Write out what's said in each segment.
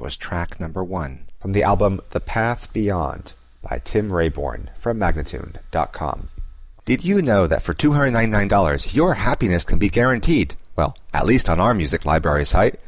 was track number 1 from the album The Path Beyond by Tim Rayborn from Magnatune.com. Did you know that for $299 your happiness can be guaranteed? Well, at least on our music library site.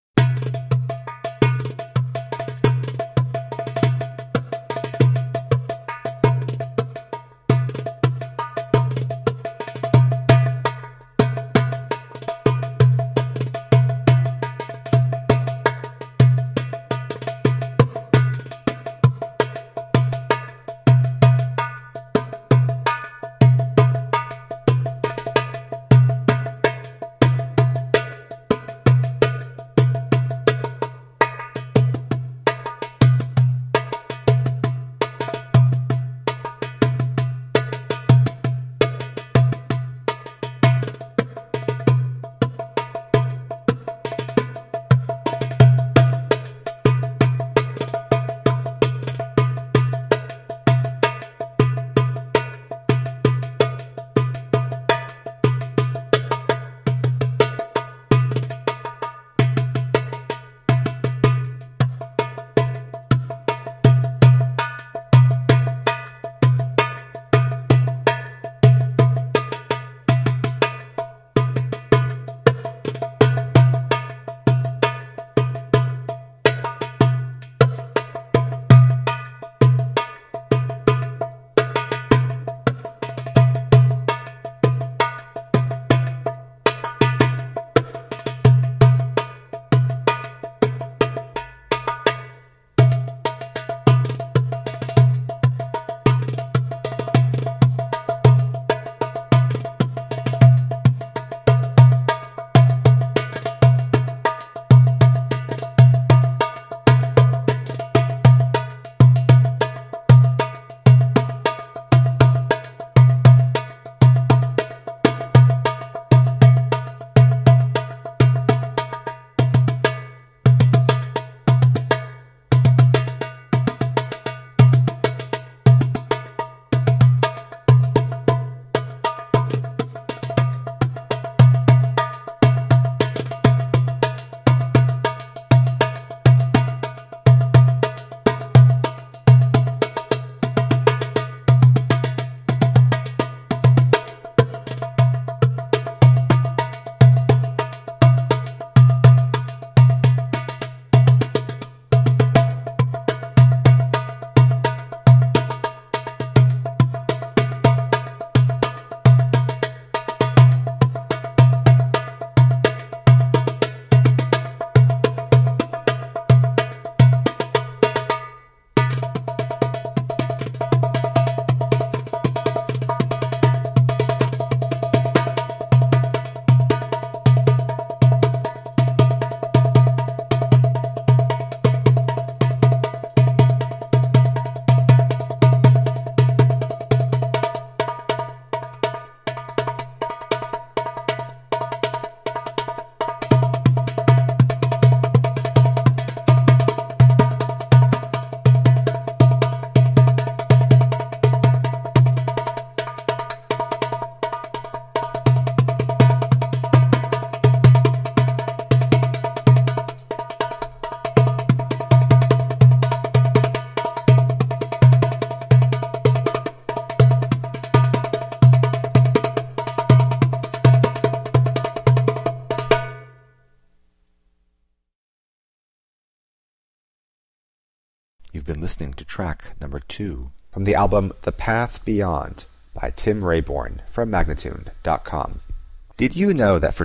You've been listening to track number 2 from the album The Path Beyond by Tim Rayborn from Magnatune.com. Did you know that for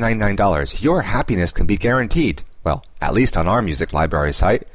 $299 your happiness can be guaranteed? Well, at least on our music library site.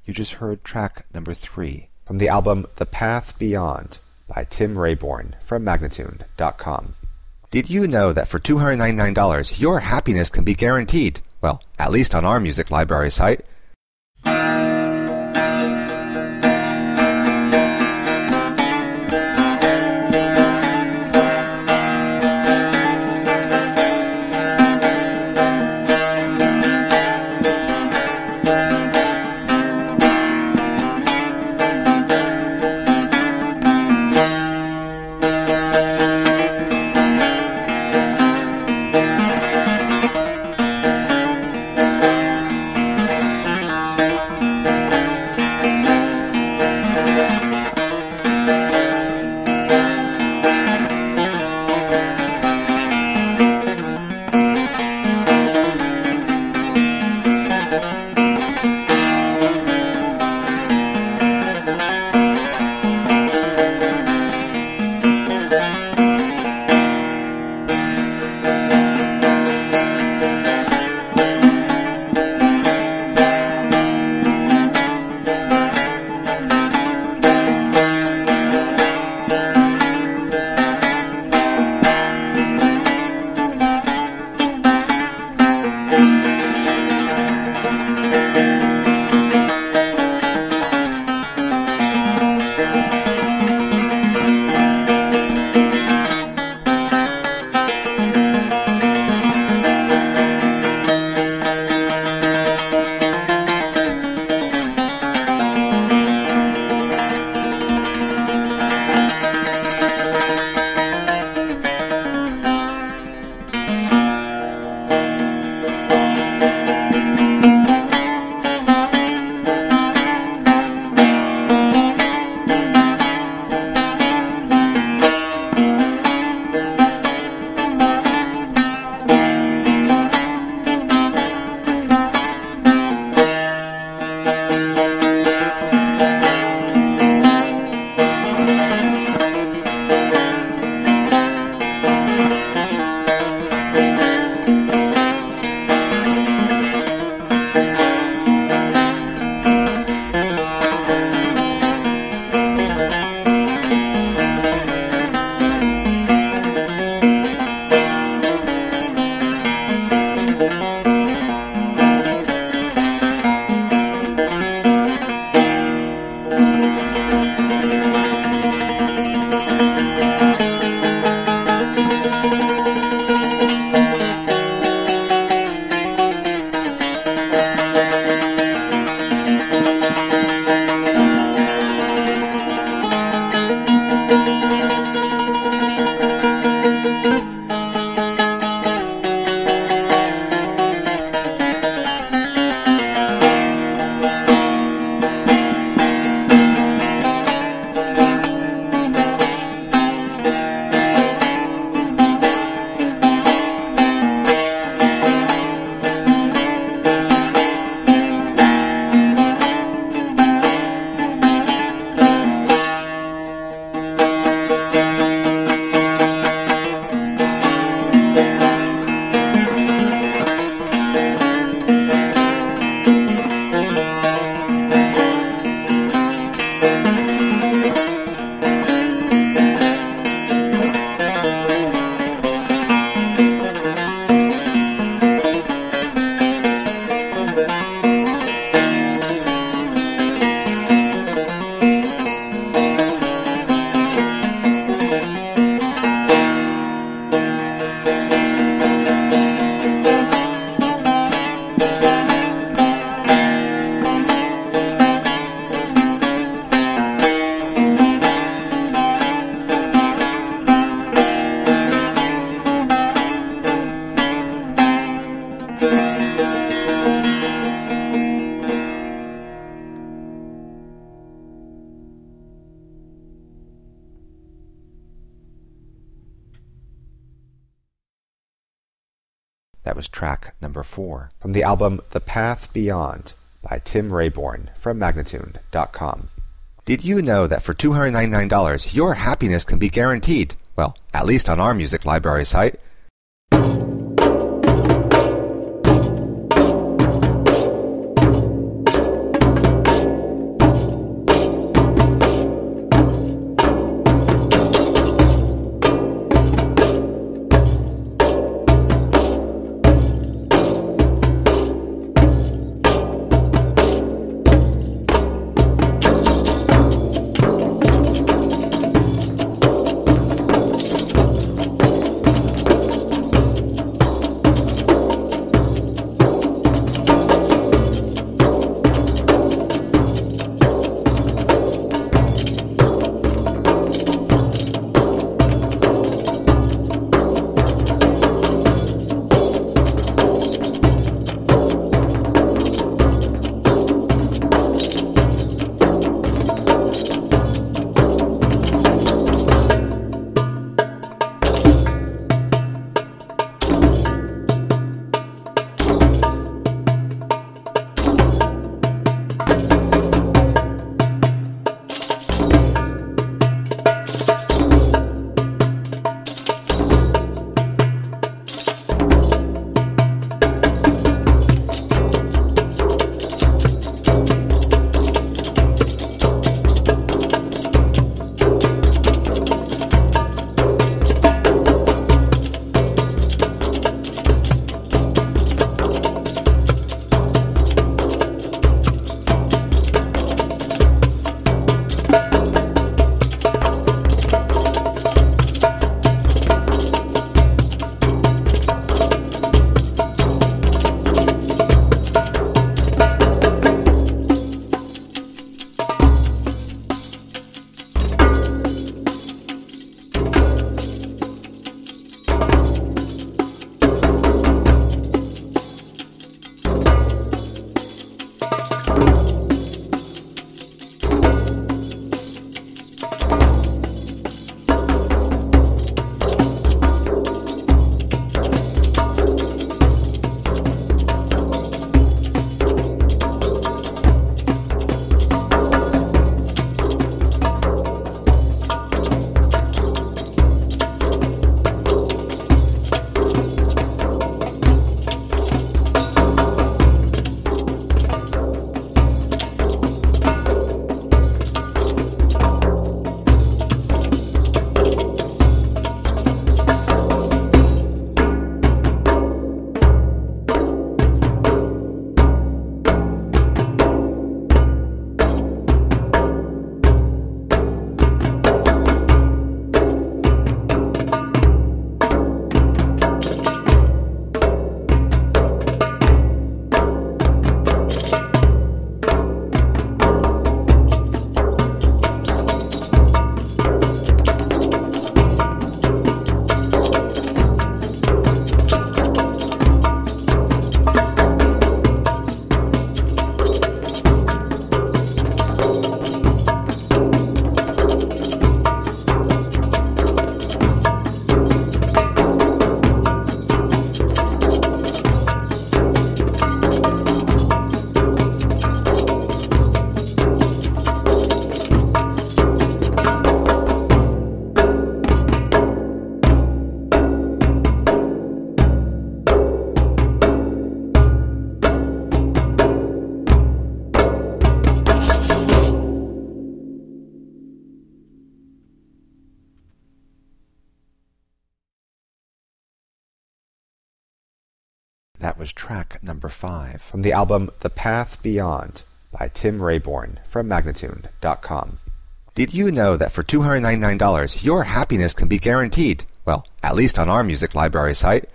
You just heard track number 3 from the album The Path Beyond by Tim Rayborn from Magnatune.com. Did you know that for $299 your happiness can be guaranteed? Well, at least on our music library site. That was track number 4 from the album The Path Beyond by Tim Rayborn from Magnatune.com. Did you know that for $299 your happiness can be guaranteed? Well, at least on our music library site. was track number 5 from the album The Path Beyond by Tim Rayborn from Magnatune.com. Did you know that for $299 your happiness can be guaranteed? Well, at least on our music library site.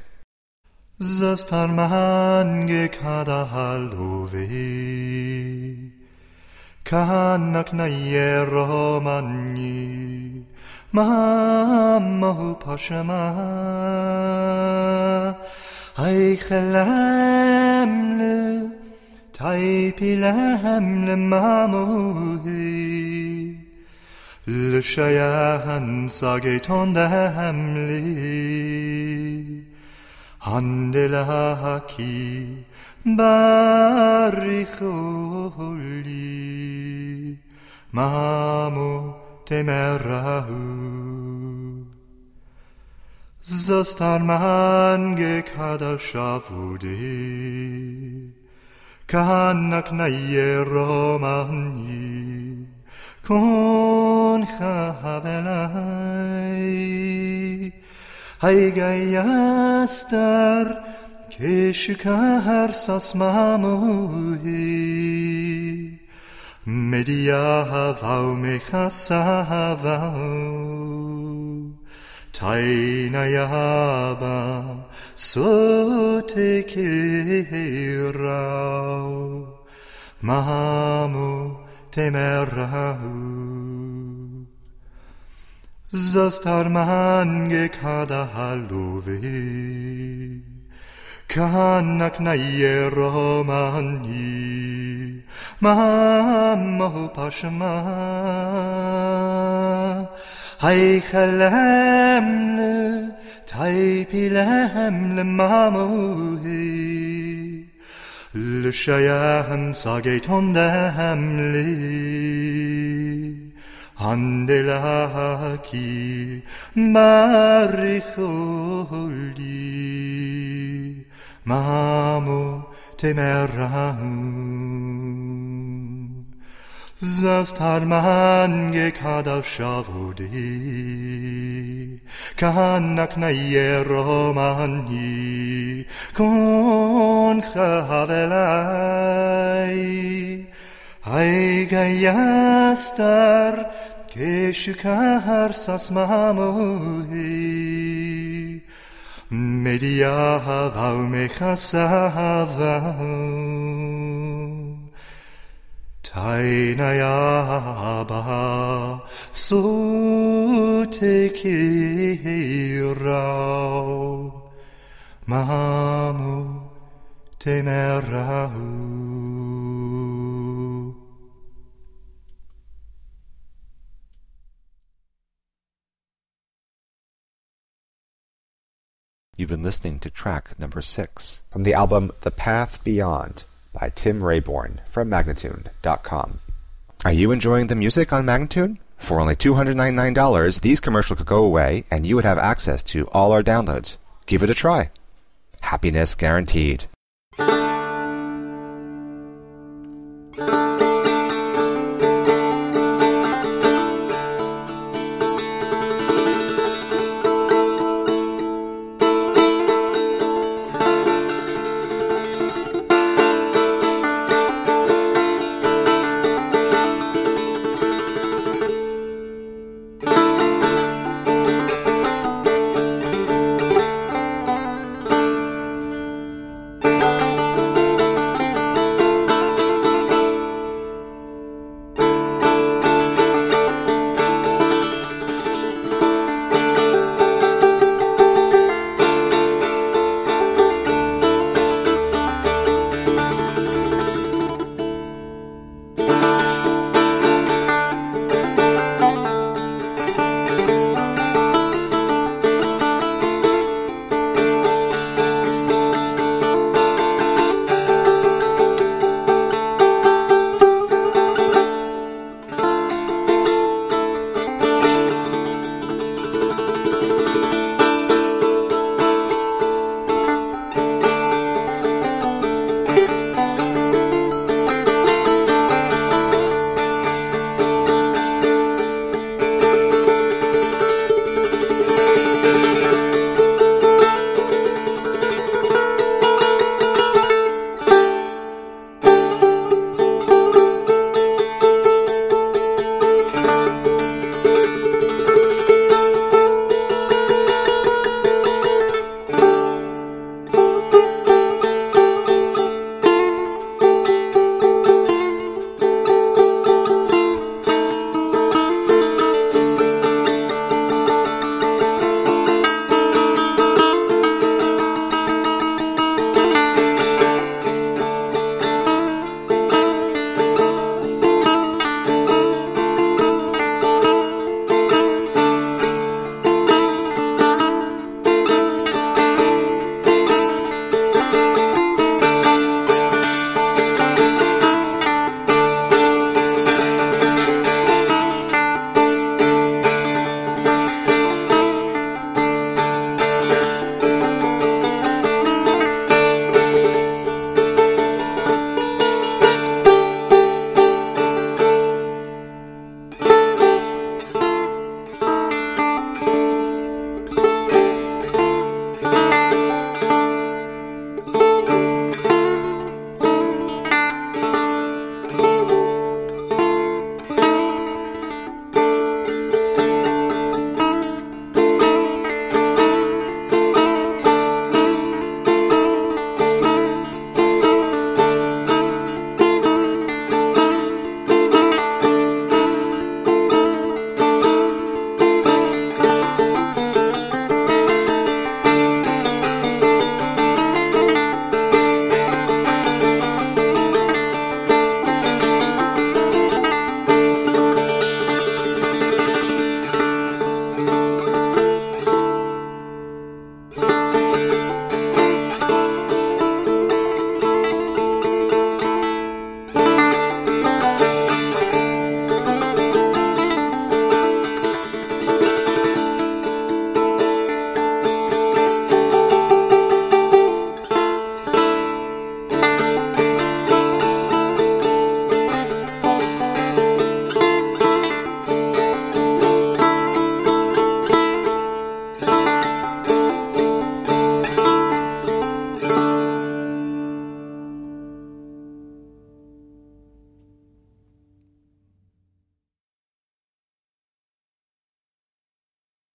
Mamahu Pashama Ay Khalamle Taipilamle Mamuhi Lushayan Sageton Damli Handelaki Barikhuli Mamu Temerahu Zastar man gekadal shavudi Kanak naye romani Kon chavelai Haygayastar Keshukar sasmamuhi Media havau mechasavau Taina yaba sote kirau Mahamu temerahu Zastar man gekada haluvi Kanak naye romani Mamahu Pashama Hay Khalamle Taipilamle Mamuhi Lushayan Sageton Damli Handelaki Barikhuli Mamu Temerahu Zastar man gekadal shavudi Kanak naye romani Kon chavelai Haygayastar Keshukar sasmamuhi Media havau mechasavau Taina yaba sote kirau Mamu temerahu You've been listening to track number 6 from the album The Path Beyond by Tim Rayborn from Magnatune.com. Are you enjoying the music on Magnatune? For only $299, these commercials could go away and you would have access to all our downloads. Give it a try. Happiness guaranteed.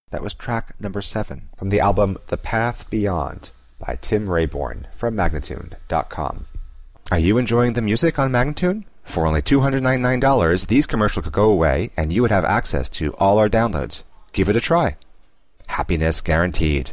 That was track number 7 from the album The Path Beyond by Tim Rayborn from Magnatune.com. Are you enjoying the music on Magnatune? For only $299, these commercials could go away and you would have access to all our downloads. Give it a try. Happiness guaranteed.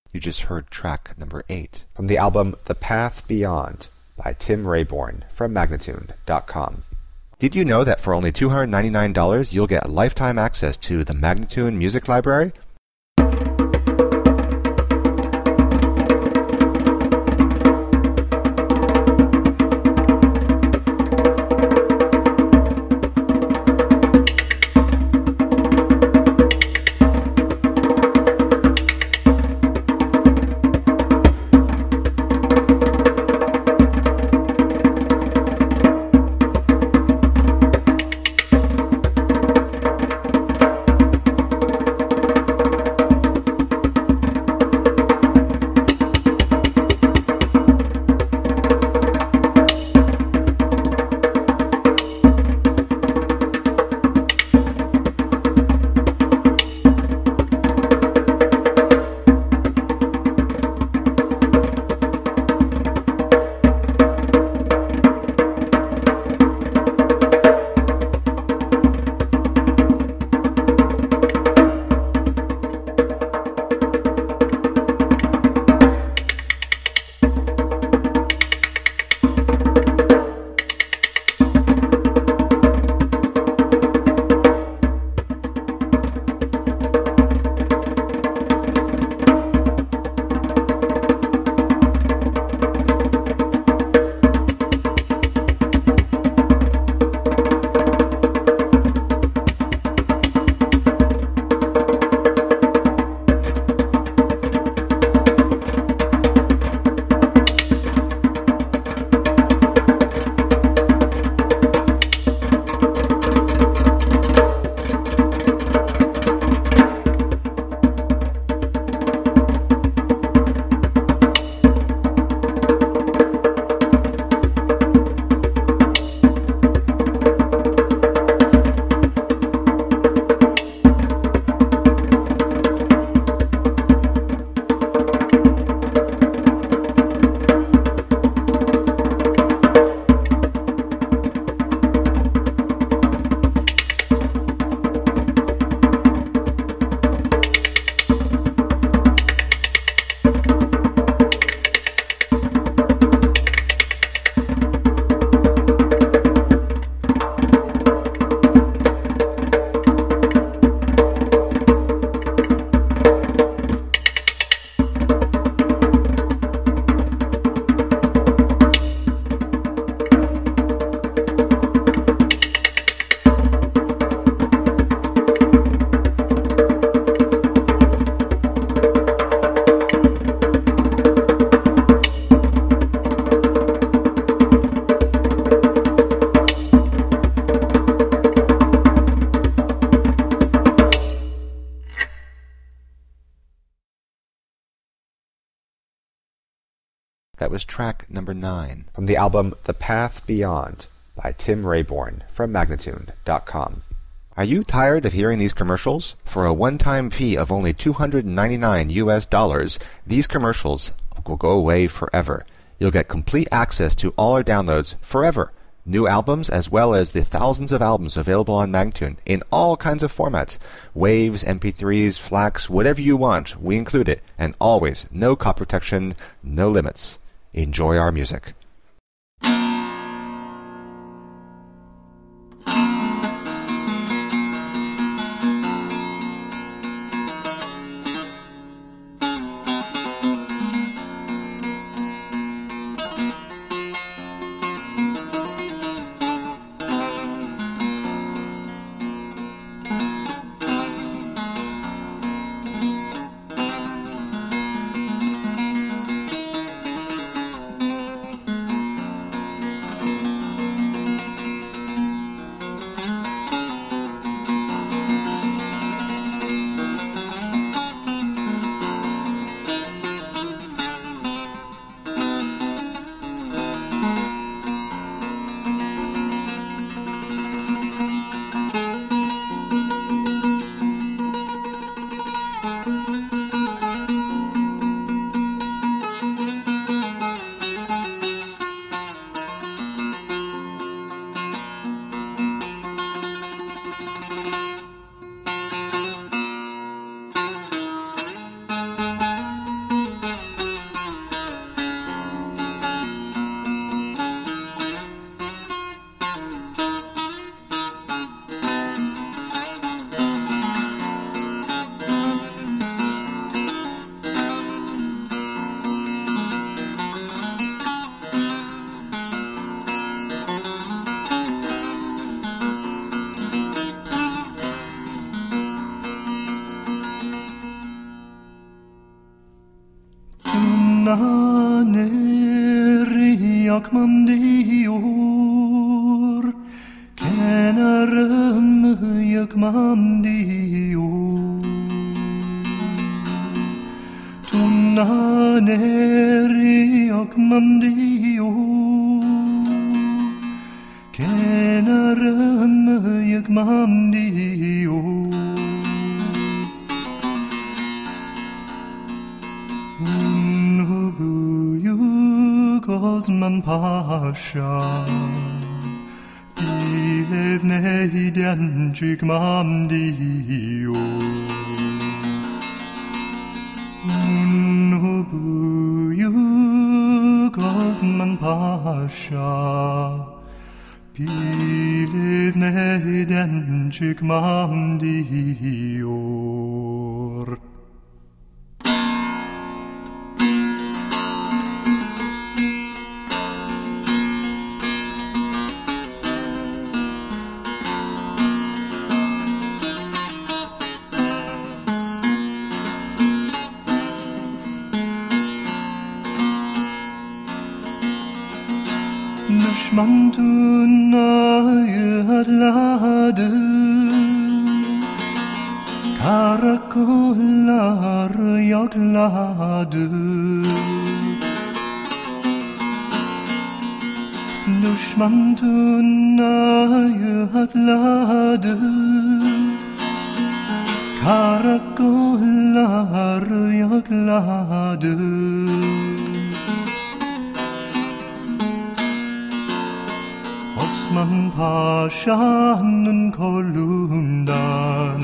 You just heard track number 8 from the album The Path Beyond by Tim Rayborn from Magnatune.com. Did you know that for only $299 you'll get lifetime access to the Magnatune Music Library? That was track number 9 from the album The Path Beyond by Tim Rayborn from Magnatune.com. Are you tired of hearing these commercials? For a one-time fee of only $299, these commercials will go away forever. You'll get complete access to all our downloads forever. New albums as well as the thousands of albums available on Magnatune in all kinds of formats. Waves, MP3s, FLACs, whatever you want, we include it. And always, no copy protection, no limits. Enjoy our music. naner yakmam diyor, kenarım yakmam diyor. Naner yakmam diyor, kenarım yakmam diyor. Büyük Osman Paşa, bir ev neyden çıkmam diyor. Büyük Osman Paşa, bir ev neyden çıkmam diyor. Düşman Tuna'yı atladı, karakollar yokladı. Düşman Tuna'yı atladı, karakollar yokladı. Osman Paşa'nın kolundan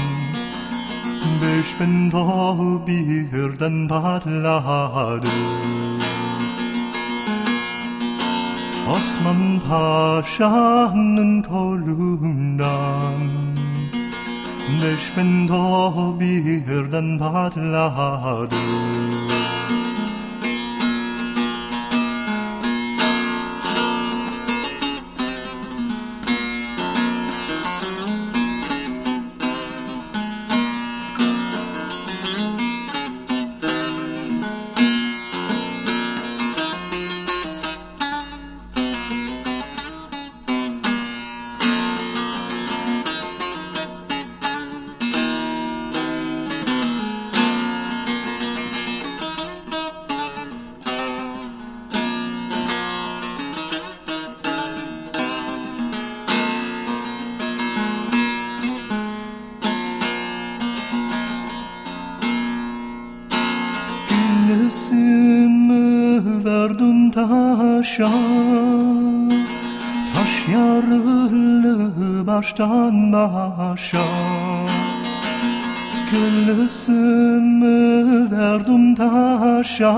5000 top birden patladı. Osman Paşa'nın kolundan 5000 top birden patladı. Gülsümü verdim taşa, taş yarılı baştan başa. Gülsümü verdim taşa,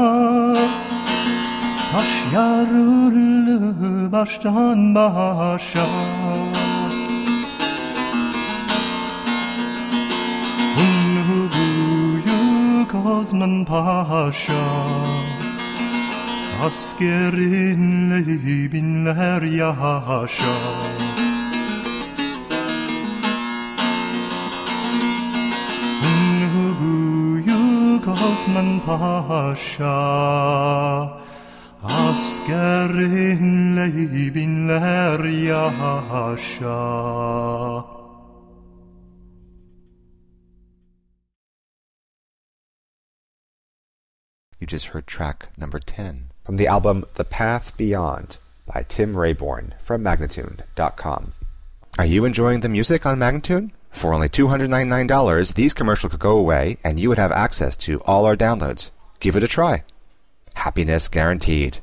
taş yarılı baştan başa. Osman Paşa, askerinle binler yaşa. Büyük Osman Paşa, askerinle binler yaşa. You just heard track number 10 from the album The Path Beyond by Tim Rayborn from Magnatune.com. Are you enjoying the music on Magnatune? For only $299, these commercials could go away and you would have access to all our downloads. Give it a try. Happiness guaranteed.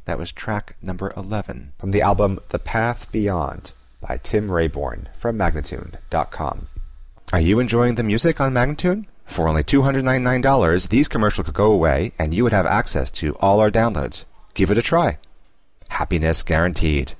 That was track number 11 from the album The Path Beyond by Tim Rayborn from Magnatune.com. Are you enjoying the music on Magnatune? For only $299, these commercials could go away and you would have access to all our downloads. Give it a try. Happiness guaranteed.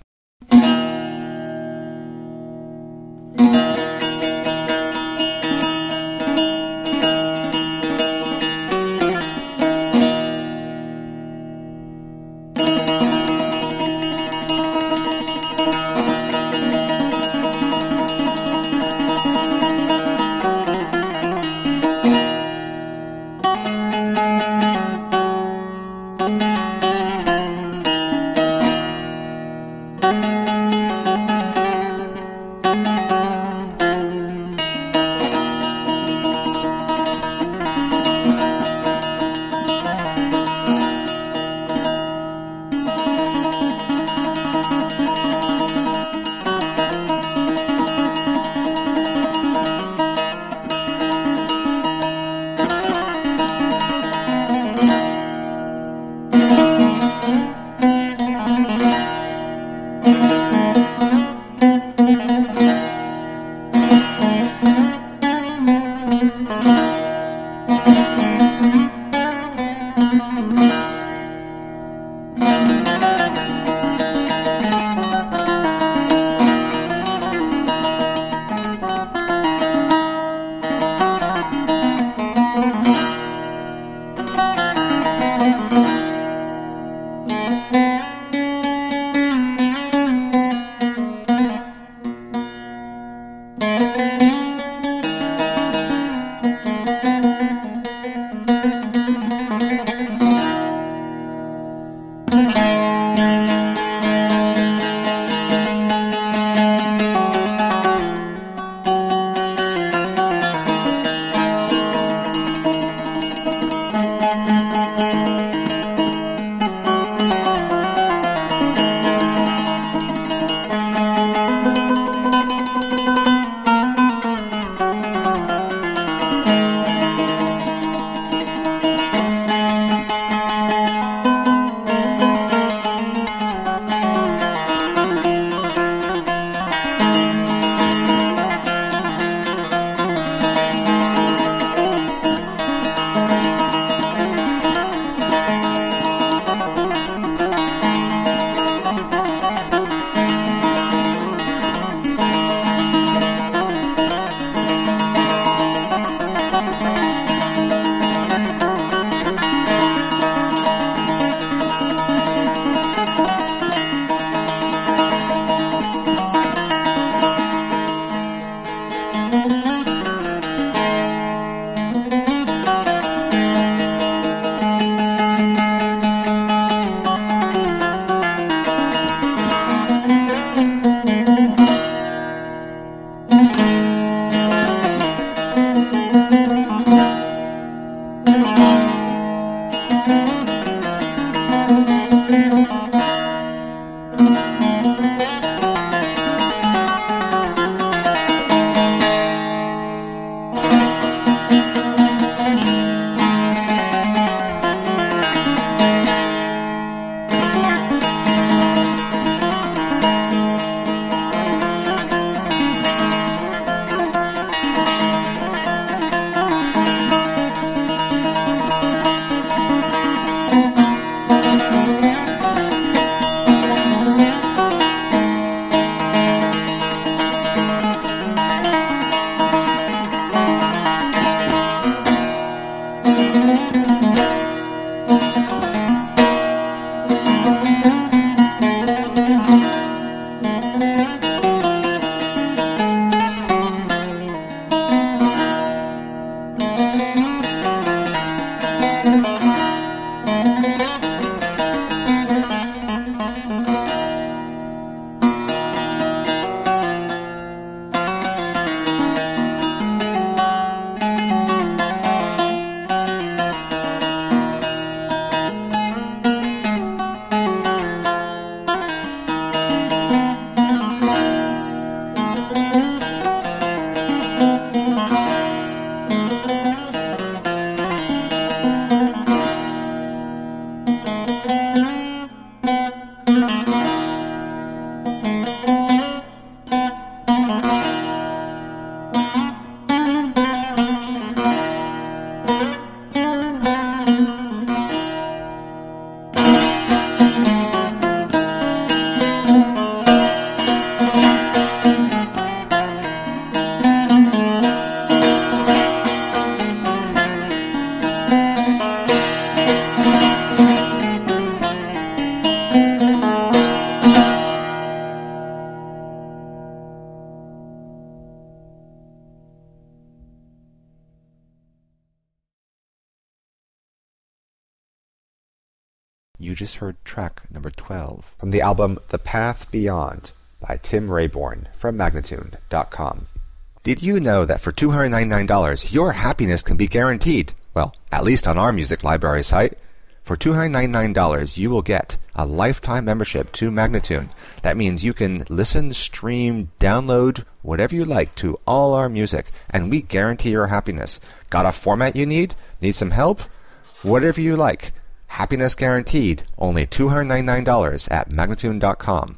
You just heard track number 12 from the album The Path Beyond by Tim Rayborn from Magnatune.com. Did you know that for $299 your happiness can be guaranteed? Well, at least on our music library site. For $299 you will get a lifetime membership to Magnatune. That means you can listen, stream, download, whatever you like to all our music, and we guarantee your happiness. Got a format you need? Need some help? Whatever you like. Happiness guaranteed. Only $299 at Magnatune.com.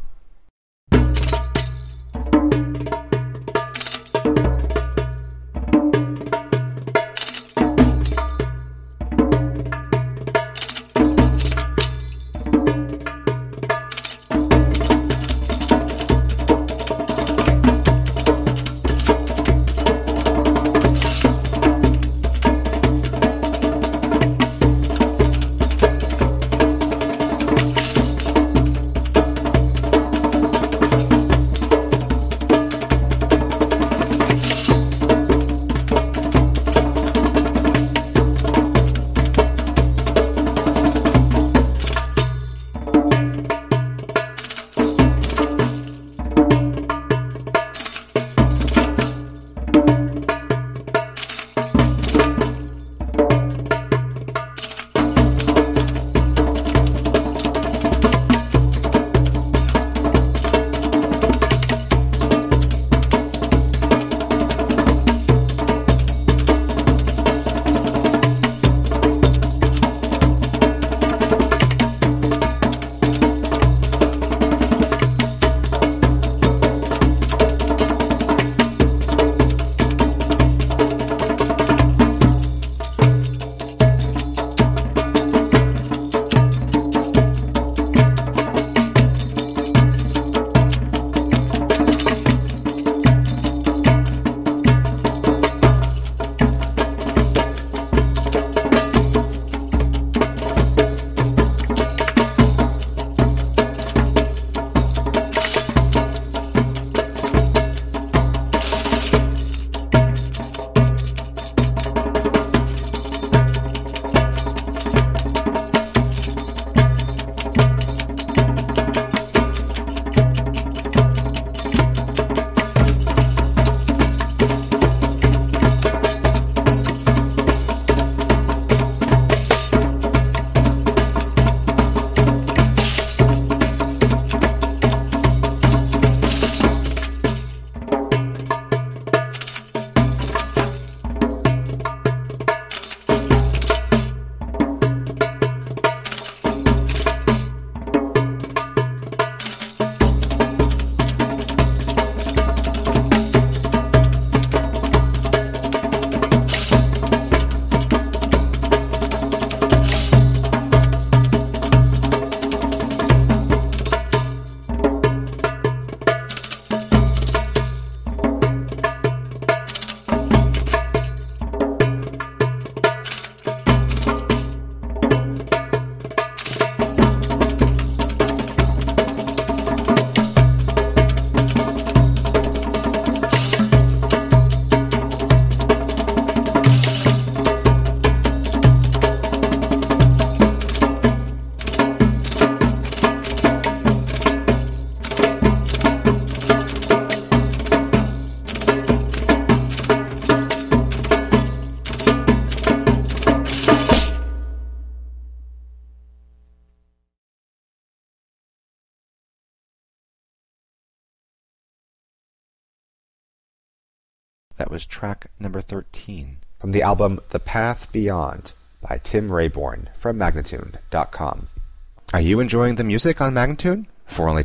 That was track number 13 from the album The Path Beyond by Tim Rayborn from Magnatune.com. Are you enjoying the music on Magnatune? For only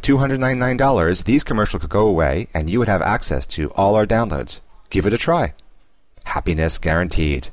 $299, these commercials could go away and you would have access to all our downloads. Give it a try. Happiness guaranteed.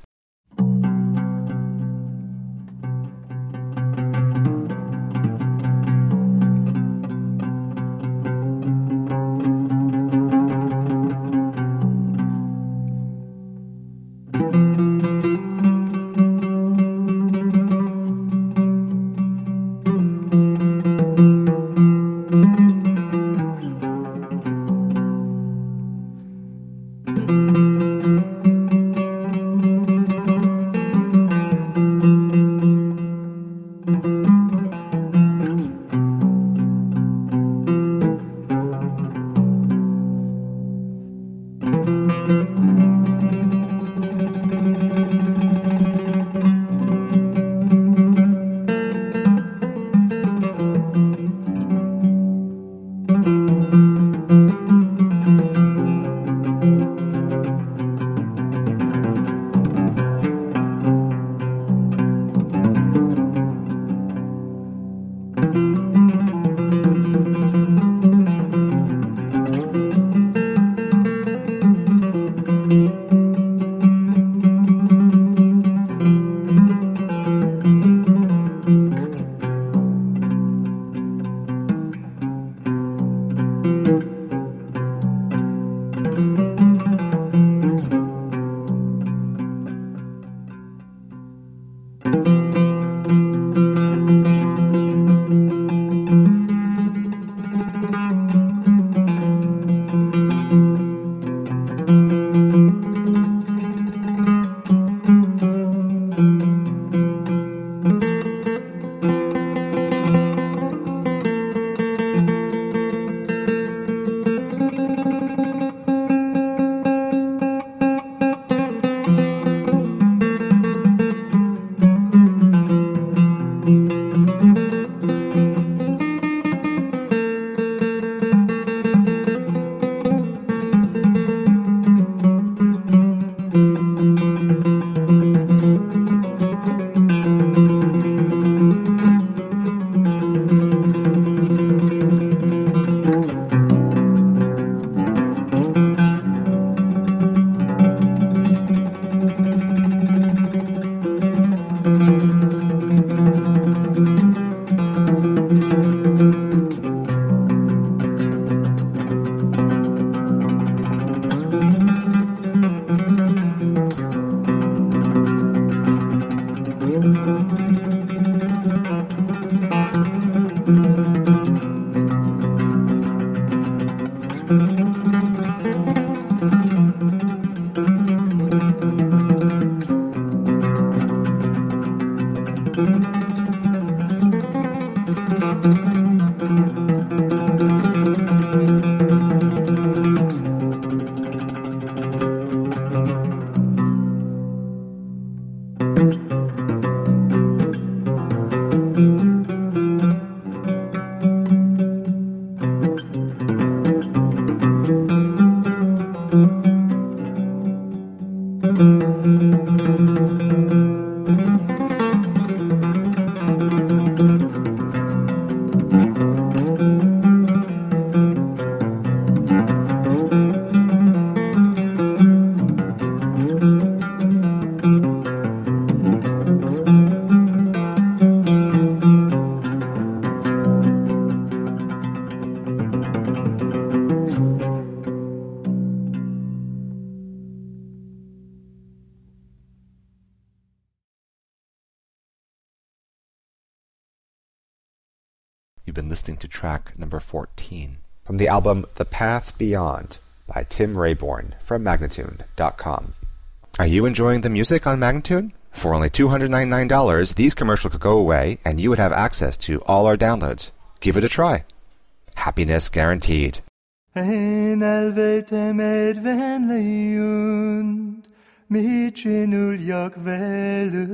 You've been listening to track number 14 from the album The Path Beyond by Tim Rayborn from Magnatune.com. Are you enjoying the music on Magnatune? For only $299, these commercials could go away and you would have access to all our downloads. Give it a try. Happiness guaranteed. Ein elvete medvenlejund, micsinul jakvele.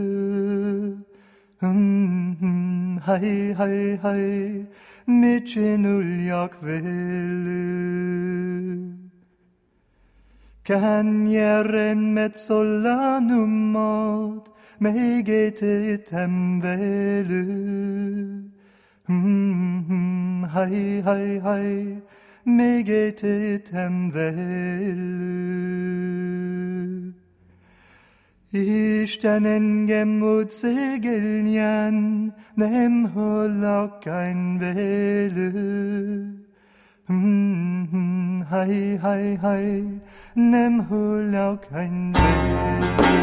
Hai, hai, hai, micsinul jakvele. Kan jerem met solanum mod, megete temvele. Hai, hai, hai, megete temvele. Istenen gemut segeljan, nem holak ein vele. Hai, hai, hai, nem holak ein vele.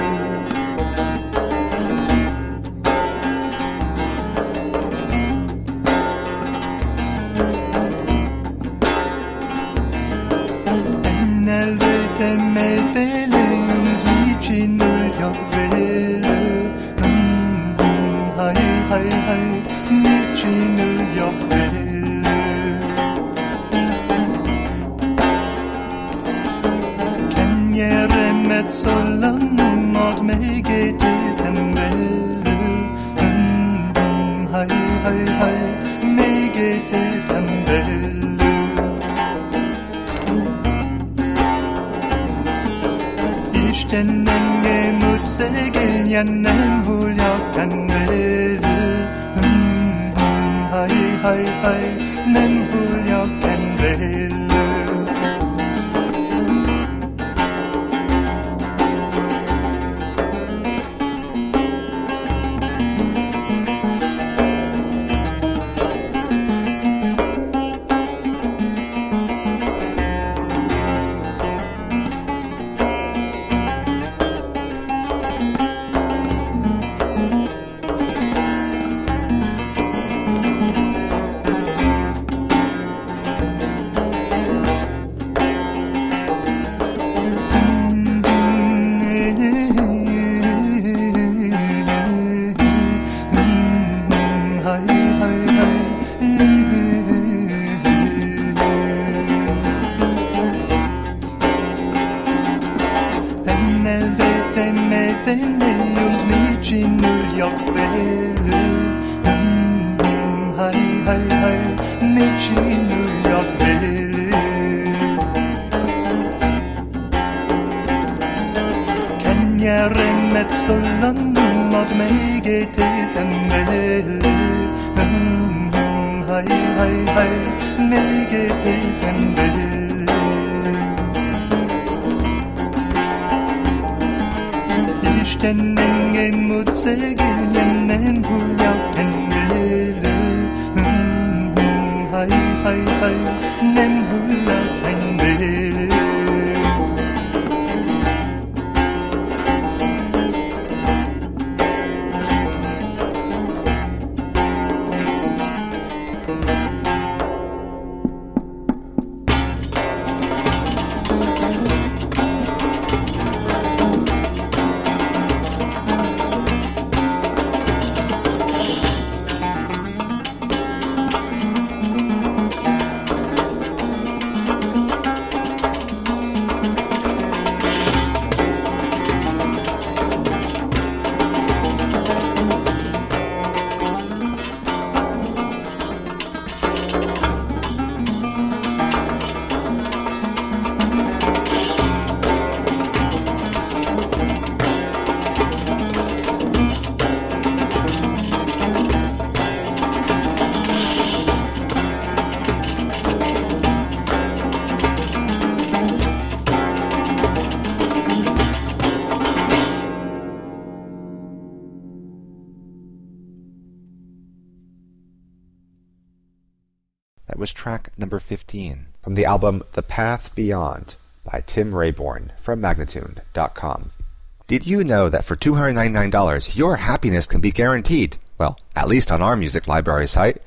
Elvete medvele und micsinul jakvele. Hai, hai, hai, micsinul jakvele. Kenjerem et solanum ad megete temvele. Hai, hai, hai, megete temvele. Istenen gemut segeljanen huljakan vele. Hai, hai, hai, nem huljakan vele. That was track number 15 from the album The Path Beyond by Tim Rayborn from Magnatune.com. Did you know that for $299 your happiness can be guaranteed? Well, at least on our music library site.